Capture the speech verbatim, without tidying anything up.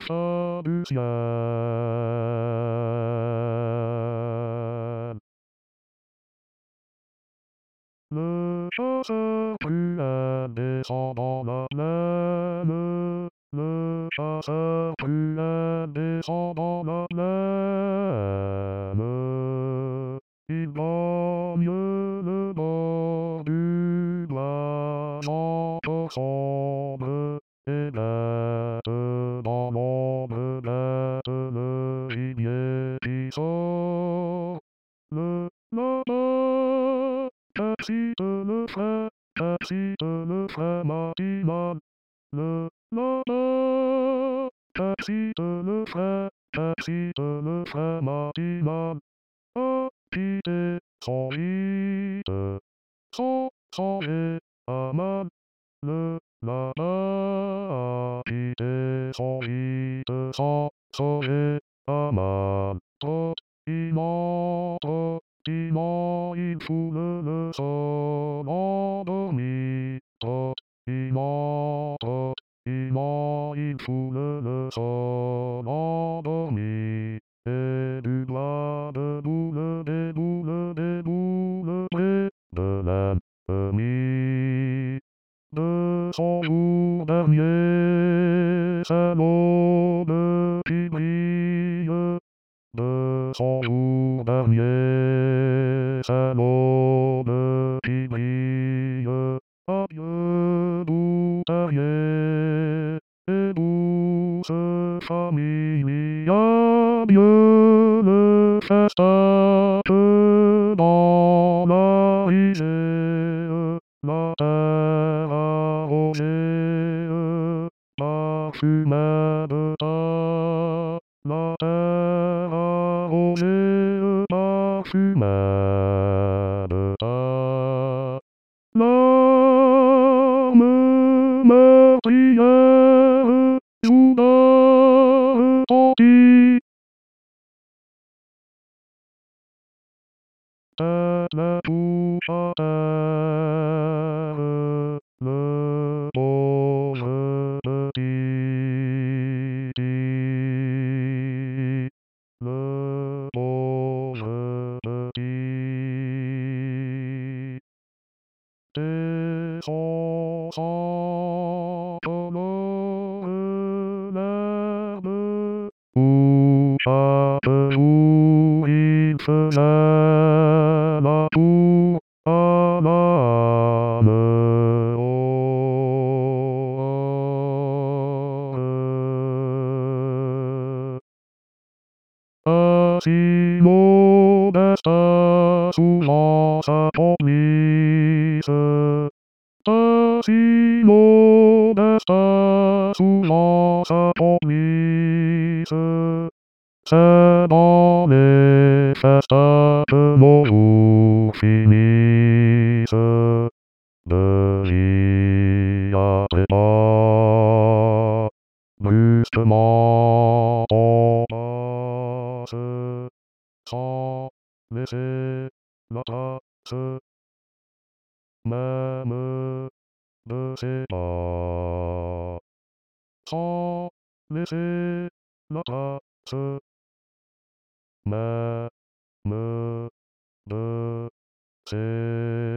chat du ciel. Le chasseur cruel descend dans la plaine. Le chasseur cruel descend dans la plaine. Il gagne le bord du bois, j'entends sombre, et guette dans l'ombre, guette le gibier qui sort. Le lapin excite le frais, excite le frais matinal. Le lapin excite le frais, excite le frais matinal. Agité son rite, son sang est amal. Le lapin agité son rite, son sang est amal. Trottinant, trottinant, il foule le sol endormi. Trottinant, trottinant, il foule le sol endormi. Et du bois de boule, des boules, des boules près de l'ennemi. De son jour dernier, c'est l'aube qui brille. De son jour dernier, c'est l'aube qui brille. Adieu, doux terrier, et douce famille. Adieu, le festin dans la risée. La terre arrosée, parfumée de ta. La terre arrosée, parfumée de ta. Larmes meurtrières, soudain retenties. Tête les touche à terre, le pauvre petit. Le pauvre petit. Et son sang colore l'herbe, où chaque jour il faisait la tour à l'âne. Ainsi modeste souvent s'accomplisse. Ainsi modeste souvent s'accomplisse. C'est dans les festins que nos jours finissent. De vie à trépas, brusquement on passe, sans laisser la trace, même de ses pas. Sans laisser la trace, même de ses